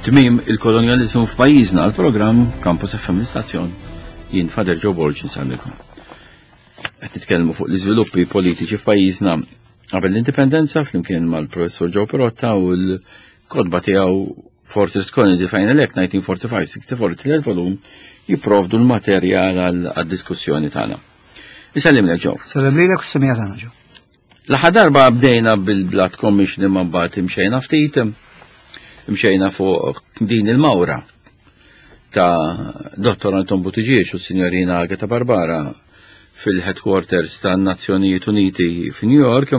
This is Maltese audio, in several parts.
Tmiem il-kolonializmu f'pajjiżna għall-programm Campus FM l-istazzjon jien Fader Joe Bolġin sallikom. Qed nitkellmu fuq l-iżviluppi politiċi f'pajjiżna qabel l-indipendenza flimkien mal-Professur Joe Perotta u l-kodba tiegħu Fortress Colony Final Act 1945-64 l-volum jipprovdu l-materjal għad-diskussjoni tagħna. Isallimlek Joe. Sallim lilek u semija tagħna Joe. L-aħħar darba bdejna bil-Blood Commission imma mbagħad imxejna ftit imxejna fuq din il-mawra ta' Dottor Anton Buttigieg u s-Sinjorina Agata Barbara fil-headquarters tan-Nazzjonijiet Uniti f'New York.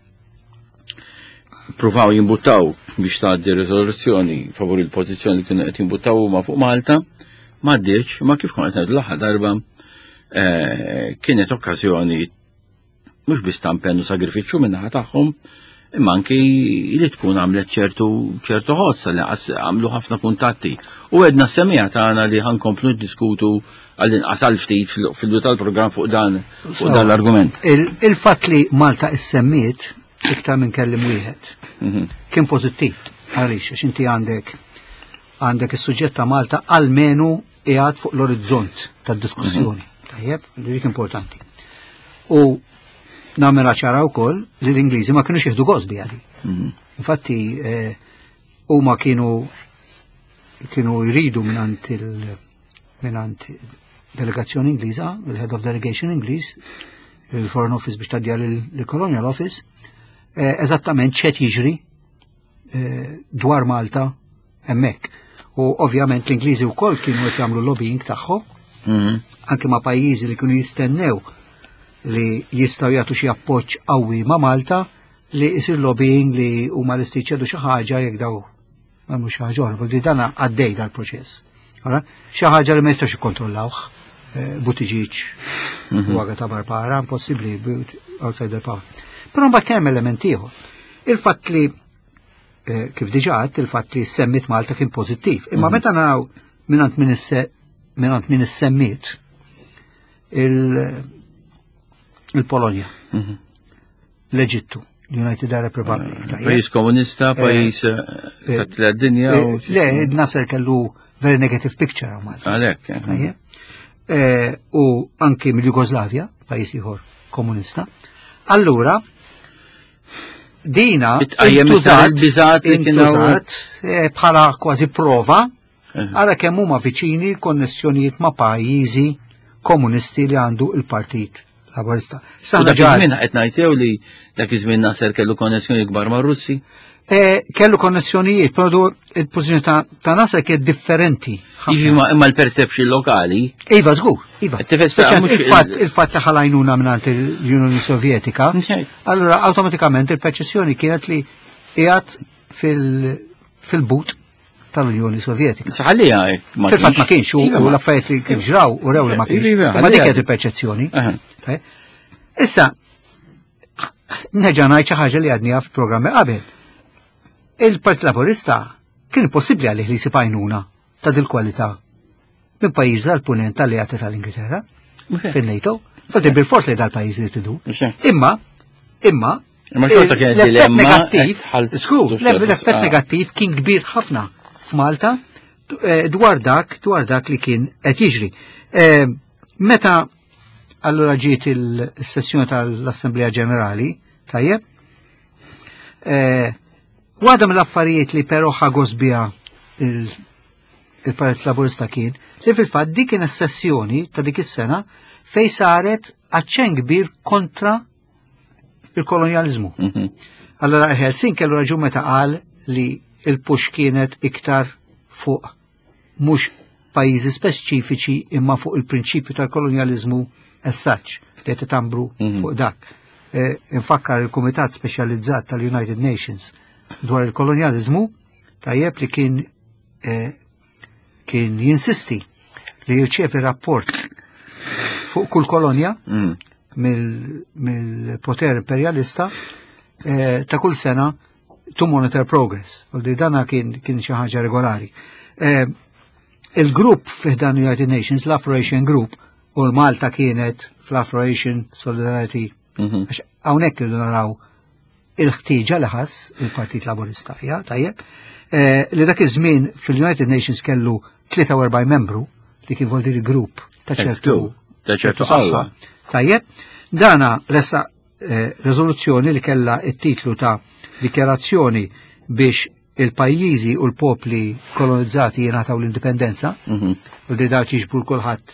Pruvaw jimbuttaw biex tgħaddi riżoluzzjoni favur il-pożizzjoni li kienu qed jimbuttaw huma fuq Malta, m'għaddietx, ma kif kont ngħidu l-aħħar darba kienet okkażjoni mhux biss ta' impenn u sagrifiċċju min-naħa tagħhom, imma anki li tkun għamlet ċertu ħozza li għamlu ħafna kuntatti. U għedna s-semija tagħna li ħankomplu diskutu għall-inqas ftit fil-bidu tal-programm fuq dan l-argument. Il-fatt li Malta issemmiet iktar minn kellim wieħed kien pożittiv għaliex għax inti għandek is-suġġett ta' Malta almenu qiegħed fuq l-orizzont tad-diskussjoni. Tajjeb, dik importanti. U nagħmilha ċara wkoll li l-Ingliżi ma kinux jieħdu gost biha di. Infatti huma kienu jridu mingħand delegazzjoni Ingliża, il-Head of Delegation Ingliż, il-Foreign Office biex tgħaddija lill-Colonial Office, eżattament x'qed jiġri dwar Malta hemmhekk. U ovvjament l-Ingliżi wkoll kienu qed jagħmlu lobbying tagħhom, anke ma' pajjiżi li kienu jistennew li jistgħu jagħtu xi appoġġ qawwi ma' Malta li jsir lobbying li huma lesti jċedu xi ħaġa jekk daw m'hemm xi ħaġa oħra, li dan għaddej dal-proċess. Xi ħaġa li ma jistax ikkontrollawh. Buttigieg u Agata Barbara impossibbli outside the power. Però mbagħad kemm element ieħor. Il-fatt li kif diġà għedt il-fatt li semmit Malta kien pożittiv. Imma meta naraw minant min issemmiet il-Polonja, l-Eġittu, l-United Arab Republic. Pajjiż komunista, pajjiż tat-dinja. Le, Nasser kellu very negative picture għal Malta. Għalhekk. U anki mill-Jugoslavja, pajjiż ieħor komunista. Allura dina intużat bħala kważi prova għala kemm huma viċini konnessjonijiet ma' pajjiżi komunisti li għandu il-Partit Laburista. U dak iż-żmien qed ngħidew li dak iż-żmien Nasser kellu konnessjoni kbar mar-Russi? Kellu konnessjonijiet, però il-pożizzjoni ta' Nasser kienet differenti. Imma l-perception lokali. Iva, żgur, iva. Il-fatt ta' ħalajnuna mingħand l-Unjoni Sovjetika, allura awtomatikament il-perċezzjoni kienet li qiegħed fil-but tal-Unjoni Sovjetika. Saħallija fil-fatt ma kienx u l-affarijiet li kien ġraw u rew li ma kienx. Ma dik kienet il-perċezzjoni. Issa, neġa' ngħid xi ħaġa li għadniha fil-programmi qabel. Il-Partit Laburista kien possibbli għalih li jsipajnuna ta' dil-kwalità minn pajjiż tal-punent tal-Alleati tal-Ingilterra fin-NATO, fatti bil-fors li dal-pajjiż li tidu. Imma xorta kienet dilemma l-effett negattiv kien kbir ħafna f'Malta dwar dak li kien qed jiġri. Meta allura ġiet il-sessjoni tal-Assemblea Ġenerali, tajjeb, waħda mill-affarijiet li però ħagos biha il-Partit Laburista kien li fil-fatt dik kienet sessjoni ta' dik is-sena fejn saret aċċenn kbir kontra il-kolonjaliżmu. Allora Helsinki kellu raġun meta qal li il-push kienet iktar fuq mhux pajjiżi speċifiċi imma fuq il-prinċipju tal-kolonjaliżmu as such li qed itambru fuq dak. Infakkar il-Kumitat Speċjalizzat tal-United Nations dwar il-kolonializmu tajjeb li kien jinsisti li jirċievi rapport fuq kull kolonja mill-poter imperialista ta' kull sena to monitor progress. U li dana kien xi ħaġa regolari. Il-grupp f'dan United Nations, l-Afro-Asian Group, u l-Malta kienet fl-Afro-Asian Solidarity. Hawnhekk irridu naraw il-ħtieġa li ħass il-Partit Laburista fija, tajjeb, li dak iż-żmien fil-United Nations kellu 43 membru li kien voldi grupp ta' ċertu saħħa. Tajjeb, dana ressa rezoluzzjoni li kella it-titlu ta' dikjarazzjoni biex il-pajjiżi u l-popli kolonizzati jingħataw l-indipendenza, u li daw jiġbru kulħadd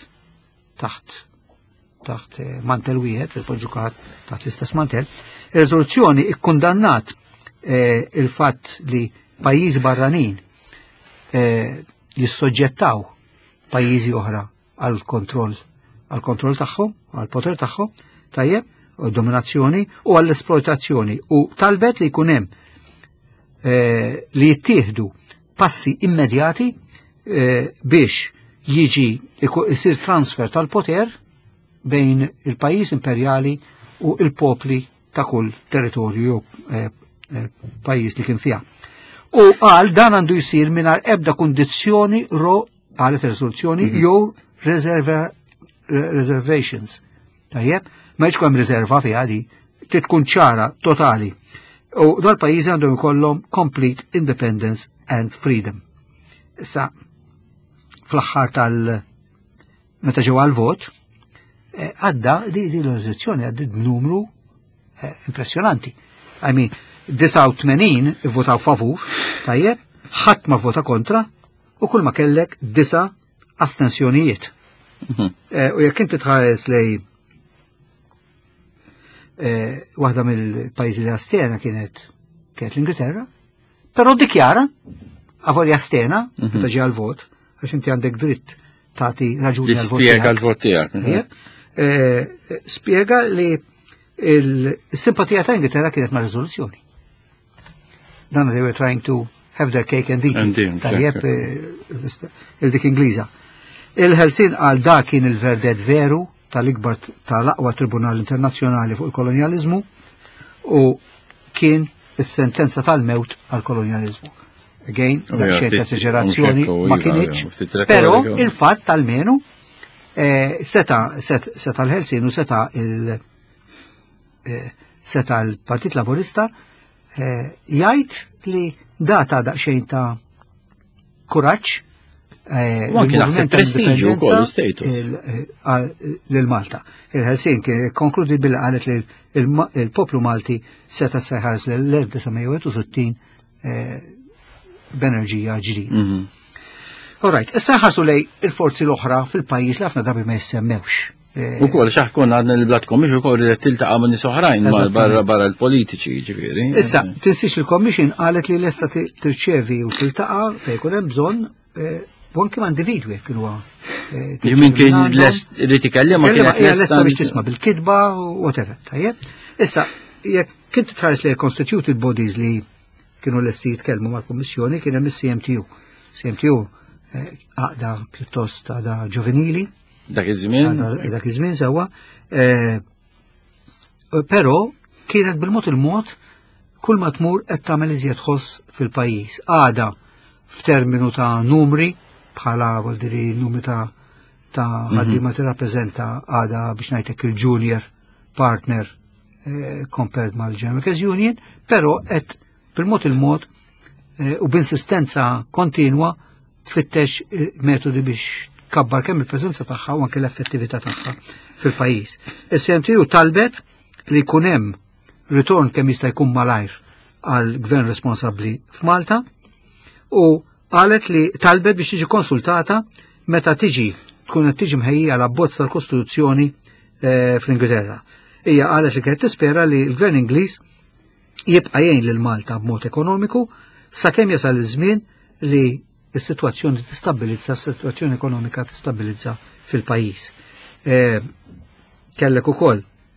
taħt mantel wieħed, il-poġġu taħt l-istess mantel. Ir-riżoluzzjoni ikkundannat il-fatt li pajjiżi barranin jissoġġettaw pajjiżi oħra għal-kontroll tagħhom, għal-poter tagħhom, tajjeb, u dominazzjoni u għall-esploitazzjoni, u talbet li jkun hemm li jittieħdu passi immedjati biex jiġi jsir transfer tal-poter bejn il-pajjiż imperjali u il-popli ta' kull territorju pajjiż li kien fiha. U qal dan għandu jsir mingħajr ebda kundizzjoni għalet riżoluzzjoni jew reservations. Tajjeb, ma jiġ hemm riserva fiha di tkun ċara totali. U dal-pajjiżi għandhom ikollhom complete independence and freedom. Issa fl-aħħar meta ġew għal-vot, għadda di l-riżoluzzjoni għaddit numru impressjonanti. I mean, 89 votaw favur, tajjeb, ħadd ma vota kontra, u kull ma kellek 9 astensjonijiet. U jekk inti tħares lej waħda mill-pajjiżi li astena kienet l-Ingilterra, però dikjara għavol jastena meta ġie għal-vot, għax inti għandek dritt tagħti raġuni għal-vot. Spjega l-vot tiegħek. Spjega li il-simpatija ta' Ingilterra kienet ma' riżoluzzjoni. Dan they were trying to have their cake and eat it. Tajjeb il-dik Ingliża. Il-Helsin għal da kien il-verdet veru tal-ikbar tal-aqwa tribunal internazzjonali fuq il-kolonializmu u kien is-sentenza tal-mewt għal-kolonializmu. Again, daċċet ta' eżagerazzjoni ma kienieċ, però il-fatt tal-menu seta l-Helsin u seta l-Partit Laburista jgħid li data daqsxejn ta' kuraġġ l-Malta. Il-Helsin konkludi bil qalet li il-poplu Malti seta seħares l-1961 b'enerġija ġdida. Alright, issa ħarsu lej il-forzi l-oħra fil-pajjiż li ħafna drabi ma jissemmewx. U kol xaħkun għadna l-blat komix u kol li tiltaqa ma' nies oħrajn barra l-politiċi ġifieri. Issa, tinsix il-Commission qalet li lesta tirċevi u tiltaqa fejn jkun hemm bżonn anke ma' individwi kienu min kien li tikellem ma kienet lesta biex tisma' bil-kidba u whatever. Tajjeb. Issa, jekk kien tħares li constituted bodies li kienu lesti jitkellmu mal-Kummissjoni kien hemm is-CMTU. CMTU għaqda pjuttost għada ġovenili. Dak iż-żmien? Dak iż-żmien sewwa. Però kienet bil-mod il-mod kull ma tmur qed tagħmel iżjed ħoss fil-pajjiż. Għada f'terminu ta' numri bħala voldiri numri ta' ħaddiema tirrappreżenta għada biex ngħidlek il-junior partner compared mal-General Union, però qed bil-mod il-mod u b'insistenza kontinwa tfittex metodi biex kabbar kemm il-preżenza tagħha u anke l-effettività tagħha fil-pajjiż. Is-CMTU talbet li jkun hemm ritorn kemm jista' jkun malajr għal gvern responsabbli f'Malta u qalet li talbet biex tiġi konsultata meta tkun qed tiġi mħejjija l-abbozz tal-Kostituzzjoni fl-Ingilterra. Hija qalet li kienet tispera li l-Gvern Ingliż jibqa' jgħin lil Malta b'mod ekonomiku sakemm jasal iż-żmien li is-sitwazzjoni tistabbilizza, s-sitwazzjoni ekonomika tistabbilizza fil-pajjiż. Kellek ukoll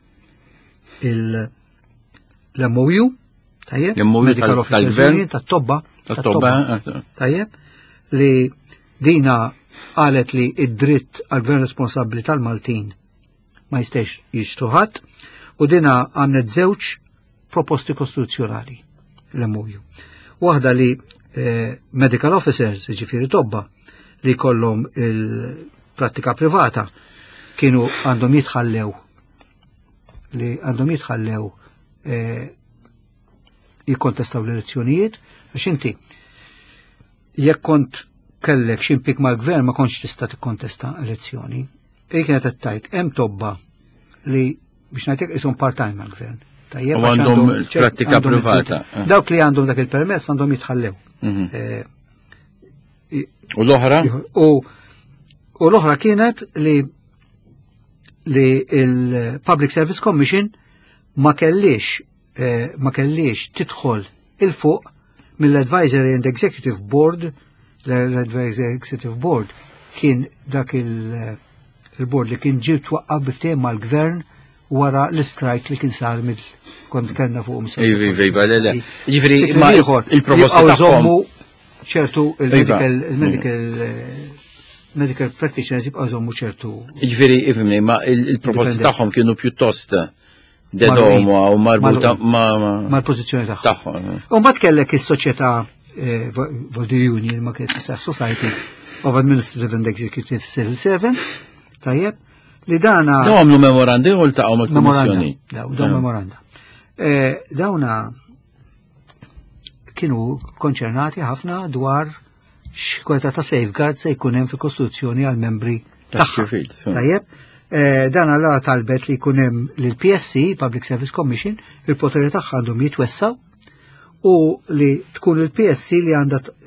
l-MOU, tajjeb, Medical Officers Union tat-tobba, tajjeb, li dina qalet li id-dritt għal-gvern responsabbli tal-Maltin ma jistax jiġtuħat u dina għamlet żewġ proposti kostituzzjonali l-MOU. Waħda li medical officers, ġifiri tobba, li kollhom il-prattika privata kienu għandhom jitħallew jikkontestaw l-elezzjonijiet, għax inti jekk kont kellek ximpik mal-gvern ma kontx tista' tikkontesta elezzjoni. Kienet qed tgħid hemm tobba li biex ngħidlek ishom part-time mal-gvern. U għandhom prattika privata. Dawk li għandhom dak il-permess għandhom jitħallew. U l-oħra? U l-oħra kienet li il-Public Service Commission ma kellix tidħol il-fuq mill-Advisory and Executive Board. L-Advisory Executive Board kien dak il-board li kien ġiet twaqqaf biftehim mal-gvern wara l-strike li kien sar kont kellna fuq Ġifieri il-proposta tagħhom ċertu medical practitioners jibqgħu jżommu ċertu. Ġifieri ifhimni, ma il-proposti tagħhom kienu pjuttost dedhom u marbuta mal-pożizzjoni tagħhom. U mbagħad kellek is-soċjetà the Union ma kienet Society of Administrative and Executive Civil Servants, tajjeb, li dana. Għamlu memorandi u l-taqgħu mal-Kummissjoni. Dawn memoranda. Dawna kienu konċernati ħafna dwar x'kweta ta' safeguard se jkun hemm fil-Kostituzzjoni għal membri tagħha. Tajjeb, dan alla talbet li jkun hemm lill-PSC, Public Service Commission, il-poteri tagħha għandhom jitwessaw u li tkun il-PSC li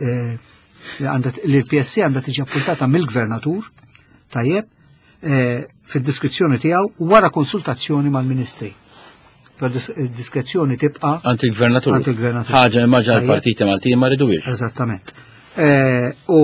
l-PSC għandha tiġi appuntata mill-gvernatur, tajjeb, fid-diskrezzjoni tiegħu wara konsultazzjoni mal-Ministri. Diskrezzjoni tibqa' għand il-gvernatur. Ħaġa immaġna l-partiti Maltin ma ridux. Eżattament. U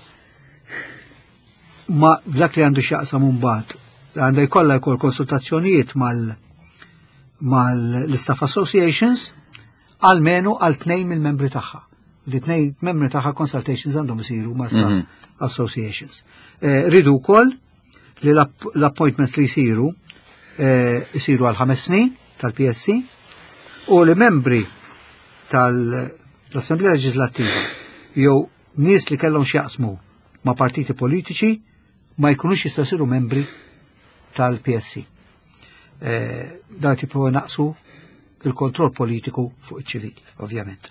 ma dak li għandu x'jaqsam mbagħad għandha jkollha jkoll konsultazzjonijiet mal-Staff Associations għalmenu għal 2 mill-membri tagħha. Li 2 membri tagħha consultations għandhom isiru ma' Staff Associations. Ridu wkoll li l-appointments li jsiru għal 5 snin tal-PSC u li membri tal-Assemblea Leġislattiva jew nies li kellhom x'jaqsmu ma' partiti politiċi ma jkunux jistgħu jsiru membri tal-PSC. Dan tipprova naqsu il-kontroll politiku fuq iċ-ċivil, ovvjament.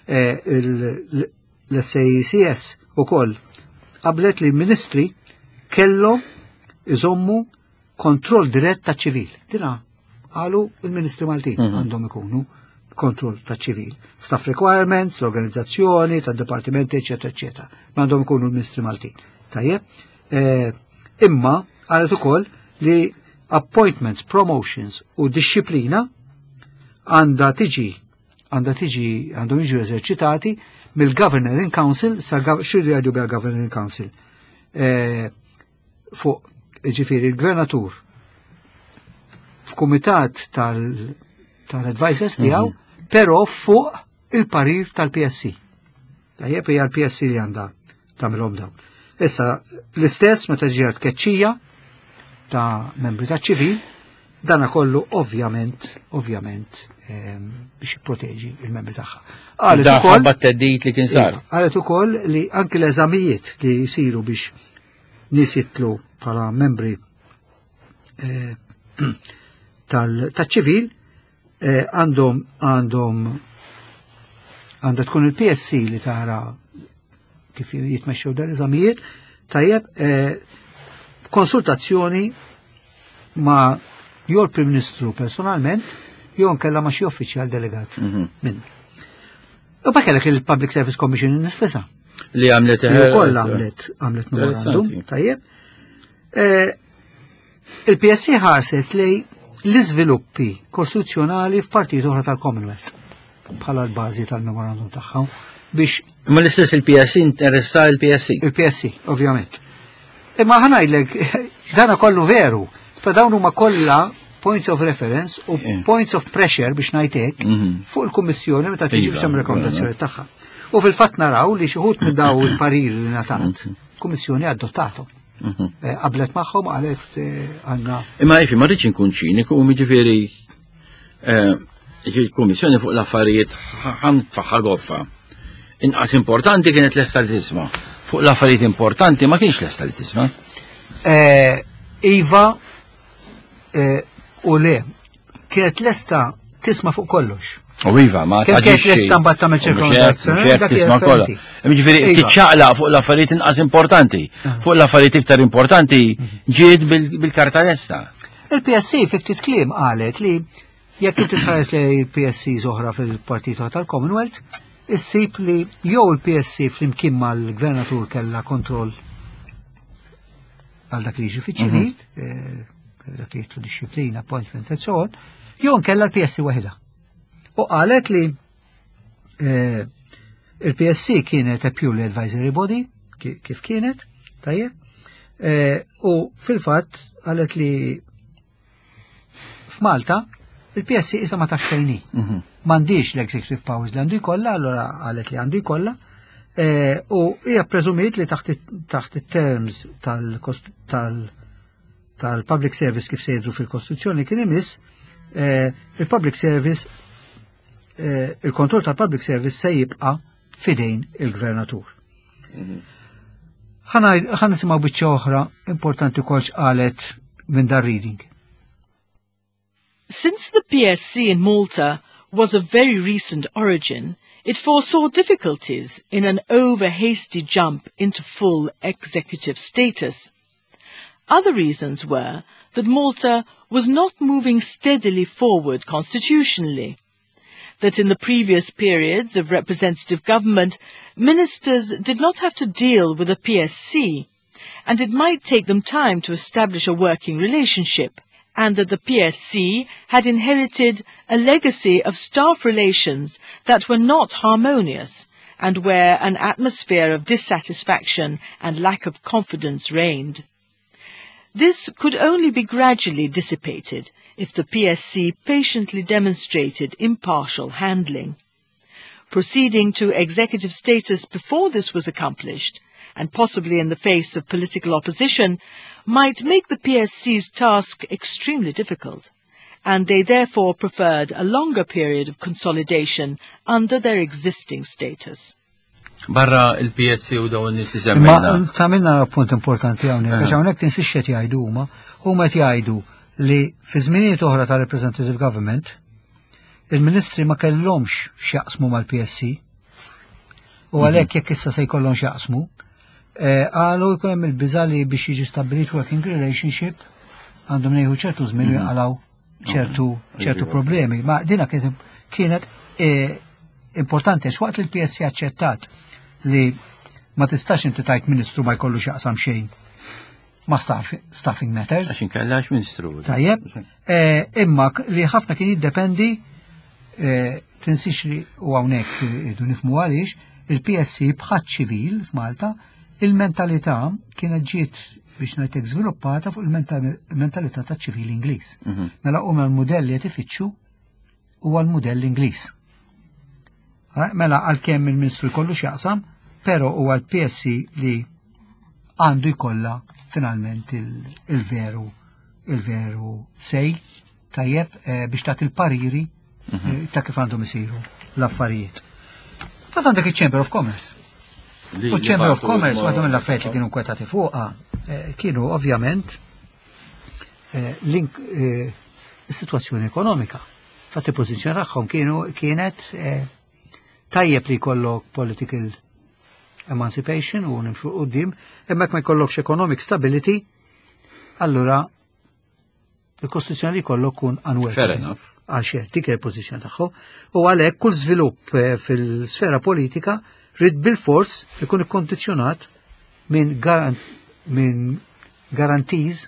L-SACS ukoll qablet li l-Ministri kellhom iżommu kontroll dirett ta' ċivil. Dina qalu il-Ministri Maltin għandhom ikunu kontroll ta' ċivil. Staff requirements, l-organizzazzjoni, ta' dipartimenti, eccetera, eccetera. Għandhom ikunu l-Ministri Maltin. Tajjeb? Imma qalet ukoll li appointments, promotions u disciplina għandhom jiġu eżerċitati mill-Governing Council, xirri għadu bħal Governing Council, fuq ġifiri il-Gvernatur f'kumitat tal-advisors tiegħu, però fuq il-parir tal-PSC. Tajjeb hija l-PSC li għandha tagħmilhom dawn. Issa l-istess meta ġiet keċċija ta' membri ta' ċivil, dana kollu ovvjament biex jipproteġi il-membri tagħha. Qalet ukoll li anke l-eżamijiet li jsiru biex nies jitlu bħala membri tal-ċivil għandha tkun il-PSC li tara kif jitmexxew dan l-eżamijiet, tajjeb konsultazzjoni ma' jew il-Prim Ministru personalment jew nkella ma' xi uffiċjal delegat minn. U kellek il-Public Service Commission nifisha. Li għamlet ukoll għamlet memorandum, tajjeb. Il-PSC ħarset lej l-iżviluppi kostituzzjonali f'partit oħra tal-Commonwealth bħala l-bażi tal-memorandum tagħha biex. Ma l-istess il-PSC interessa il-PSC. Il-PSC, ovvjament. Imma ħanajdlek, dana kollu veru, fa dawn huma kollha points of reference u points of pressure biex ngħidlek fuq il-Kummissjoni meta tiġi f'xi rekomendazzjoni tagħha. U fil-fatt naraw li xi ħud minn daw il-parir li ngħatat, il-Kummissjoni adottato. Qablet magħhom qalet għandna. Imma ma rridx inkun ċiniku u jiġifieri il-Kummissjoni fuq l-affarijiet ħan tfaħħal goffa. Inqas importanti kienet lesta li tisma'. Fuq l-affarijiet importanti ma kienx lesta li tisma'. Iva u le, kienet lesta tisma' fuq kollox. U iva, ma Kemm kienet l-istampa tagħmel ċirkondazzjoni, dak tisma' kollha. Jiġifieri tiċċaqlaq fuq l-affarijiet inqas importanti. Fuq l-affarijiet iktar importanti ġiet bil-karta lesta. Il-PSC fi ftit kliem qalet li jekk inti tħares li il-PSC oħra fil-Partit tal-Commonwealth, issib li jew il-PSC flimkien mal-Gvernatur kellha kontroll għal dak li jiġi fiċ-ċivil, dak li jitlu disciplina, appointment, and so on, jew nkella l-PSC waħda. U qalet li il-PSC kienet a purely advisory body, kif kienet, tajjeb, u fil-fatt qalet li f'Malta il-PSC isa ma taxxejni. M'għandix l-executive powers li għandu jkollha, allora qalet li għandu jkollha, u hija preżumiet li taħt it-terms tal-public service kif se jidhru fil-Kostituzzjoni kien imiss il-public service il-kontroll tal-public service se jibqa' fidejn il-Gvernatur. Ħana nisimgħu biċċa oħra importanti wkoll qalet minn dar reading. Since the PSC in Malta was of very recent origin, it foresaw difficulties in an over-hasty jump into full executive status. Other reasons were that Malta was not moving steadily forward constitutionally, that in the previous periods of representative government, ministers did not have to deal with a PSC, and it might take them time to establish a working relationship, and that the PSC had inherited a legacy of staff relations that were not harmonious, and where an atmosphere of dissatisfaction and lack of confidence reigned. This could only be gradually dissipated if the PSC patiently demonstrated impartial handling. Proceeding to executive status before this was accomplished, and possibly in the face of political opposition, might make the PSC's task extremely difficult, and they therefore preferred a longer period of consolidation under their existing status. Barra il-PSC u dawn nies li semmejna. Ma tagħmilna punt importanti hawnhekk, għax hawnhekk tinsix qed jgħidu huma qed jgħidu li fi żminijiet oħra ta' representative government il-ministri ma kellhomx x'jaqsmu mal-PSC u għalhekk jekk issa se jkollhom x'jaqsmu qalu jkun hemm il-biża' li biex jiġi stabbilit working relationship għandhom ngħidu ċertu żmien jaqalgħu ċertu problemi. Ma dina kienet importanti għax waqt li l-PSC aċċettat li ma tistax inti tajt ministru ma jkollux jaqsam xejn ma staffing matters. Għaxin kallax ministru. Tajjeb, imma li ħafna kien jiddependi tinsix li u hawnhekk idu nifhmu għaliex il-PSC bħadd ċivil f'Malta il-mentalità kienet ġiet biex ngħidlek żviluppata fuq il-mentalità taċ-ċivil Ingliż. Mela huma l-mudell li qed ifittxu huwa l-mudell Ingliż. Mela għalkemm il-Ministru jkollu x'jaqsam, però huwa l-PSC li għandu jkollha finalment il-veru sej tajjeb biex tagħti il-pariri ta' kif għandhom isiru l-affarijiet. Tad għandek il-Chamber of Commerce. U Chamber of Commerce waħda mill-affarijiet li kienu kwetati fuqha kienu ovvjament is-sitwazzjoni ekonomika. Fatti pożizzjoni tagħhom kienet tajjeb li jkollok political emancipation u nimxu qudiem, imma ma jkollokx economic stability, allura il-Kostituzzjoni li jkollok kun unworkable. Fair enough. Għaxer, dik il-pożizzjoni tagħhom. U għalhekk kull żvilupp fil-sfera politika rid bil-fors ikun ikkondizzjonat minn garanziji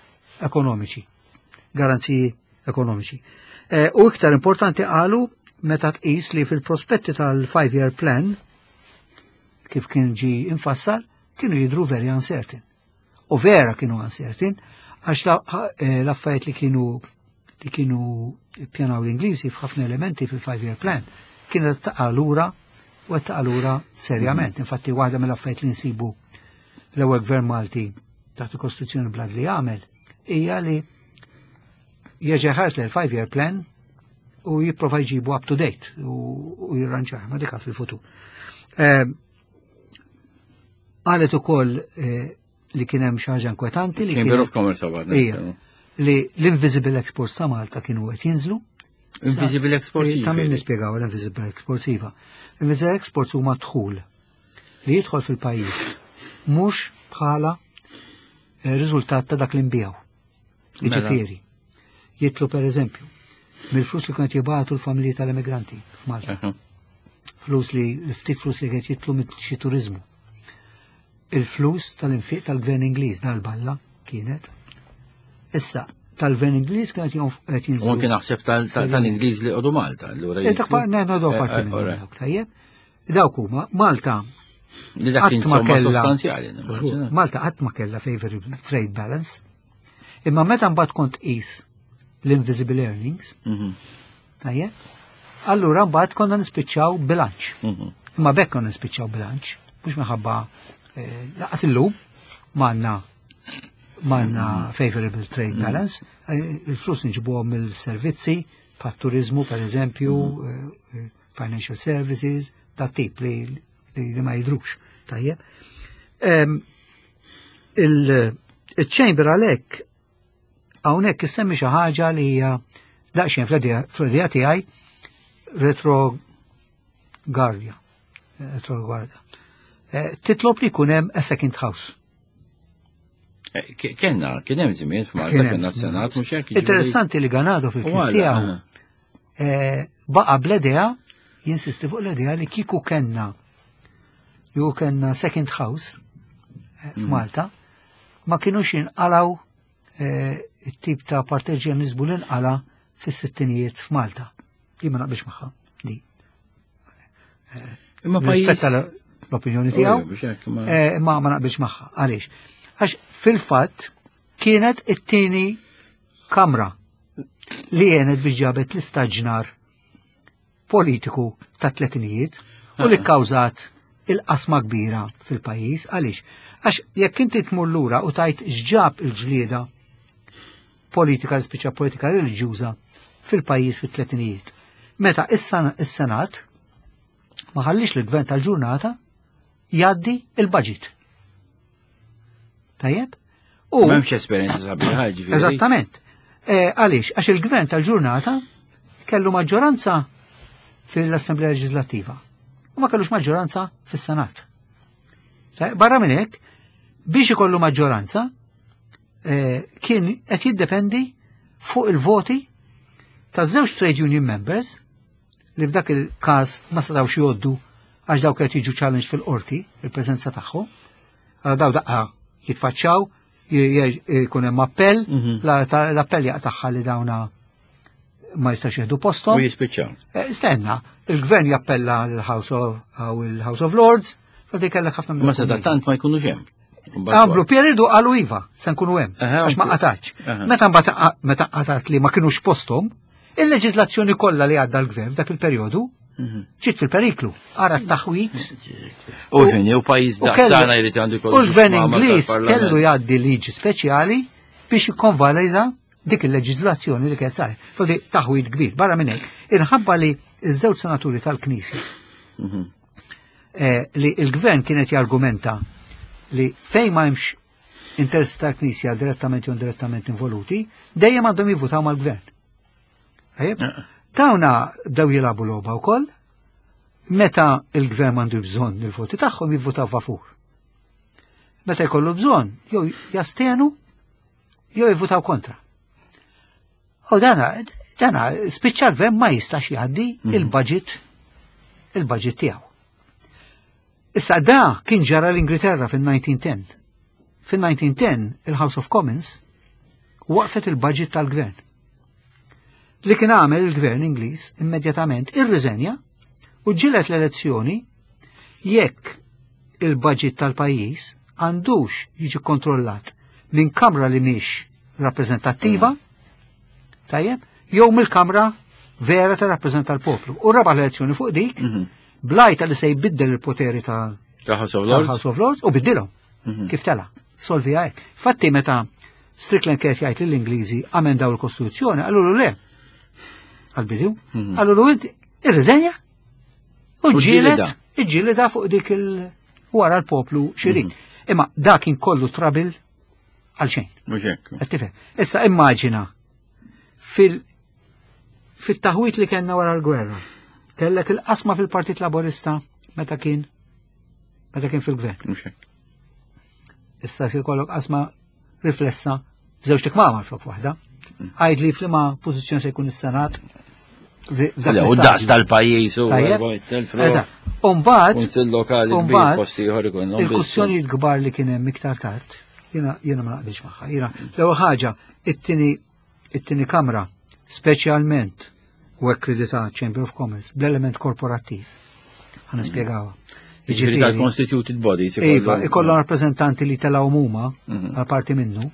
ekonomiċi. U iktar importanti qalu meta tqis li fil-prospetti tal-5-year plan kif kien ġi infassal, kienu jidru very uncertain. U vera kienu uncertain, għax l-affarijiet li kienu pjanaw l-Ingliżi f'ħafna elementi fil-5-year plan, kienu taqalura u taqalura serjament. Infatti, waħda mill-affarijiet li nsibu l-ewwel Gvern Malti taħt il-Kostituzzjoni blad li għamel, hija li jeġeħas l-5-year plan u jipprova jġibu up to date u jirranġaħ ma dika fil-futur. Għalet ukoll li kien hemm xi ħaġa inkwetanti li Chamber of Commerce li l-invisible exports ta' Malta kienu qed jinżlu Invisible exports. Ta' min nispjegaw l-invisible exports iva. Invisible exports huma dħul li jidħol fil-pajjiż mhux bħala riżultat ta' dak li nbijaw. Jiġifieri, jitlu pereżempju mill-flus li kienet jibgħatu l-familji tal-immigranti f'Malta. Ftit flus li kienet jitlu minn xi turiżmu. Il-flus tal-infiq tal-Gvern Ingliż dal-balla kienet. Issa, tal-Gvern Ingliż kienet jinżlu. Mumkin naħseb tal-Ingliż li qodu Malta. Dawk huma Malta. Li dak kien somma sostanzjali. Malta qatt ma kellha favorable trade balance. Imma meta mbagħad kont qis l-invisible earnings, tajjeb, allura mbagħad konna nispiċċaw bilanċ. Imma bekk konna nispiċċaw bilanċ, mhux minħabba laqas illum m'għandna favorable trade balance, il-flus nġibuhom mill-servizzi, pat-turizmu pereżempju, financial services, dat tip li ma jidrux, tajjeb. Il-Chamber għalhekk hawnhekk issemmi xi ħaġa li hija daqsxejn fl-idea tiegħi retrogradja. Titlob li jkun hemm a second house. Kien hemm żmien f'Malta kien s-Senat mhux hekk. Interessanti li Ganado fil-kliem tiegħu baqa' bl-idea jinsisti fuq l-idea li kieku kellna second house f'Malta ma kienux jinqalaw it-tip ta' parteġjanizmu li nqala fis-sittinijiet f'Malta. Jien ma naqbilx magħha li. Rispetta l-opinjoni tiegħu, ma naqbilx magħha. Għaliex? Għax fil-fatt kienet it-tieni kamra li għenet biex ġabet l-istaġnar politiku ta' tletinijiet u li kkawżat il-qasma kbira fil-pajjiż. Għaliex? Għax jekk inti tmur lura u tajt x'ġab il-ġlieda politika l-spiċċa politika reliġjuża fil-pajjiż fit-tletinijiet. Meta is-Senat ma ħallix l-Gvern tal-Ġurnata jgħaddi il-budget. Tajjeb? M'hemmx esperjenza sabiħa ġifieri. Eżattament. Għaliex? Għax il-Gvern tal-Ġurnata kellu maġġoranza fil-Assemblea Leġislattiva u ma kellux maġġoranza fis-Senat. Barra minn hekk, biex ikollu maġġoranza kien qed jiddependi fuq il-voti ta' żewġ trade union members li f'dak il-każ ma setgħux jgħoddu għax dawk qed jiġu challenge fil-qorti il-preżenza tagħhom. Għal daw daqqa jitfaċċaw, jkun hemm appell, l-appell jaqtaħħa li dawna ma jistax jieħdu posthom. U jispiċċaw. Stenna, il-Gvern jappella l-House of Lords, fadi kellek ħafna ma sa tant ma jkunux hemm. Għamlu periodu għalu iva, se nkunu hemm, għax ma qatax. Meta qatat li ma kienux posthom, il-leġiżlazzjoni kollha li għadda l-Gvern f'dak il-perjodu ġiet fil-periklu. Ara t-taħwit. U pajjiż daqsana jrid għandu jkollu. U l-Gvern Ingliż kellu jgħaddi liġi speċjali biex jikkonvalida dik il-leġiżlazzjoni li kienet saret. Fadi taħwit kbir. Barra minn hekk, inħabba li ż-żewġ senaturi tal-Knisja li l-Gvern kienet jargumenta li fejn ma hemmx interessi tal-Knisja direttament jew indirettament involuti, dejjem għandhom jivvutaw mal-Gvern. Dawna bdew jilagħbu logħba wkoll, meta l-Gvern m'għandu bżonn il-voti tagħhom jivvutaw favur. Meta jkollu bżonn jew jastenu jew jivvutaw kontra. U dana spiċċa l-Gvern ma jistax jgħaddi il-budget tiegħu. Issa da kien ġara l-Ingilterra fil-1910. Fil-1910 il-House of Commons waqfet il-budget tal-Gvern. Li kien għamel il-Gvern Ingliż immedjatament irriżenja u ġilet l-elezzjoni jekk il-budget tal-pajjiż għandux jiġi kontrollat minn kamra li mhix rappreżentattiva, tajjeb, jew mill-kamra vera ta' rappreżenta l-poplu. U raba l-elezzjoni fuq dik, blajta li se jbiddel il-poteri ta' House of Lords u biddilhom. Kif tela? Solvi għajk. Fatti meta Strickland kienet jgħid lill-Ingliżi amendaw il-Kostituzzjoni, għallulu le. Għal-bidu, għallulu inti irriżenja u ġieled fuq dik wara l-poplu xirid. Imma dak kien kollu trabil għal xejn. Issa immaġina fit-taħwit li kellna wara l-gwerra, kellek il-qasma fil-Partit Laburista meta kien fil-gvern. Issa se jkollok qasma riflessa żewġ tikmamar flok waħda. Għajd li flima pożizzjoni se jkun is-Senat. U daqs tal-pajjiż u Umbagħad kunsill lokali posti ieħor ikun. il-kussjonijiet kbar li kien hemm iktar tard, jiena ma naqbilx magħha. L-ewwel ħaġa it-tieni kamra speċjalment u akkredita Chamber of Commerce bl-element korporattiv. Ħa nispjegawha. Jiġifieri tal-constituted bodies ikollhom rappreżentanti li telgħu huma għal parti minnu.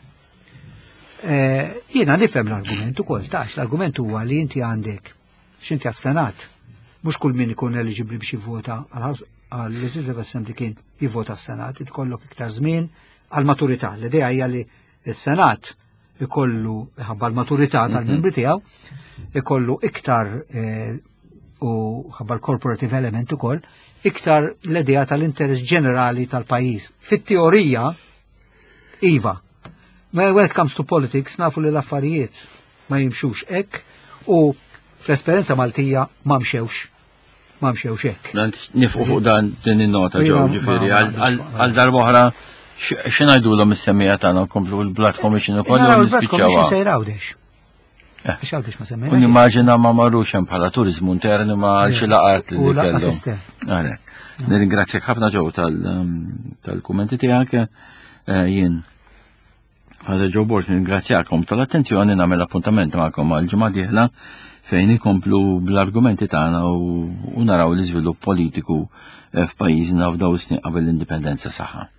Jiena nifhem l-argument ukoll tax, l-argument huwa li inti għandek x'inti għas-Senat, mhux kull min ikun eligibbli biex jivvota għall-Legislative Assembly kien jivvota s-Senat, ikollok iktar żmien għal-maturità. L-idea hija li s-Senat ikollu ħabba l-maturità tal-membri tiegħu, ikollu iktar u ħabba l-corporative element ukoll, iktar l-idea tal-interess ġenerali tal-pajjiż. Fit-teorija, iva, ma when it comes to politics nafu li l-affarijiet ma jimxux hekk u fl-esperjenza Maltija ma mxewx hekk. Nifqu fuq dan din in-nota ġew ġifieri għal darba oħra x'ingħidulhom is-semmija tagħna nkomplu l-Blood Commission ukoll nispiċċawha. Sejrawdex. Biex ma semmejna. Nimmaġina ma marrux hemm bħala turiżmu interni ma xi laqat li kellhom. Nirringrazzjak ħafna ġew tal-kummenti tiegħek jien. Għada ġew Borġ nirringrazzjakom tal-attenzjoni nagħmel appuntament magħkom għal-ġimgħa dieħla fejn ikomplu bl-argumenti tagħna u naraw l-iżvilupp politiku f'pajjiżna f'daw is-snin qabel l-indipendenza saħħa.